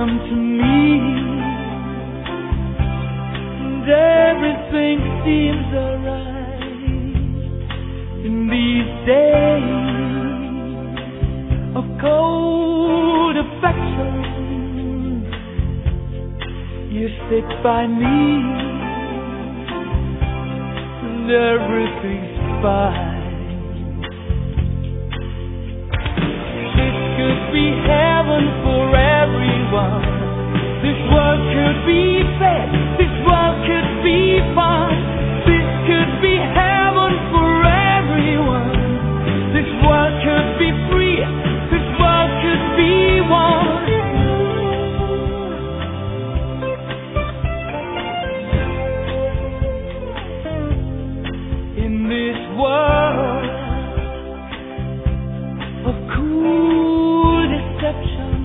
come to me, and everything seems alright in these days of cold affection. You sit by me, and everything's fine. This could be heaven for everyone. This world could be fair. This world could be fun. This could be heaven for everyone. This world could be free. This world could be one. In this world of cool deception,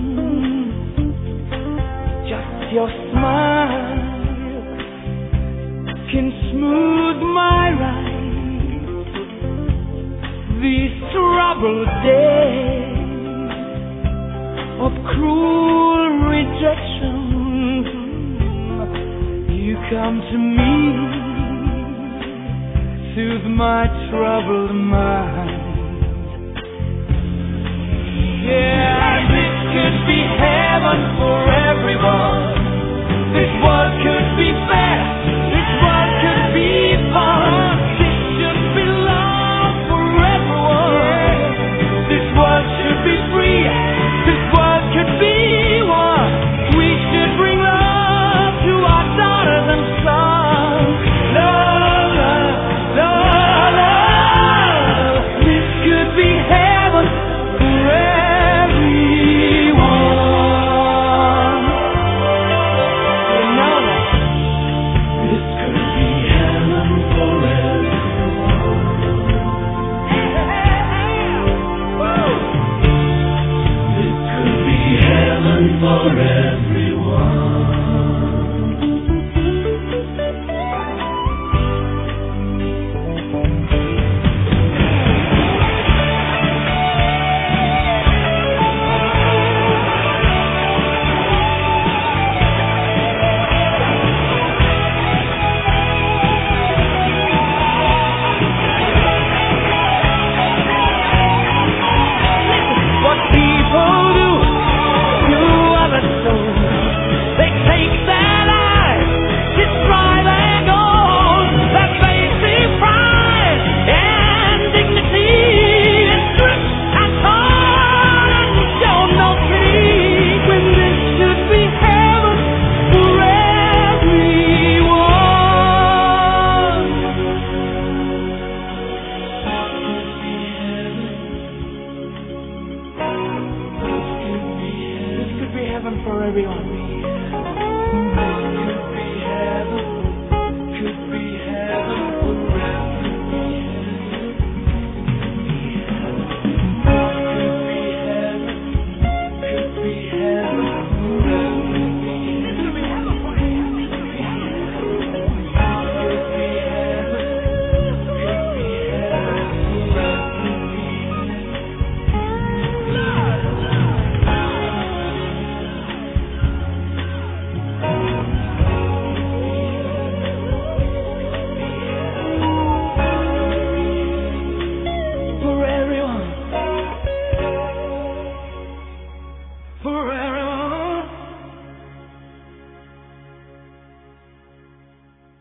just your smile can smooth my ride. These troubled days of cruel rejection, you come to me, soothe my troubled mind. Yeah, this could be heaven for everyone. This world could be fair. This world could be fun. This should be love for everyone. This world should be free. This world could be one. We should bring love to our daughters and sons. Love, love, love, love. This could be heaven for everyone. You know that. This could be heaven for everyone. Woo. This could be heaven for everyone. What people do to other souls, they take their lives, destroy their goals, their basic pride and dignity is stripped and torn and shown no pity, when this should be heaven for everyone. This could be heaven for everyone.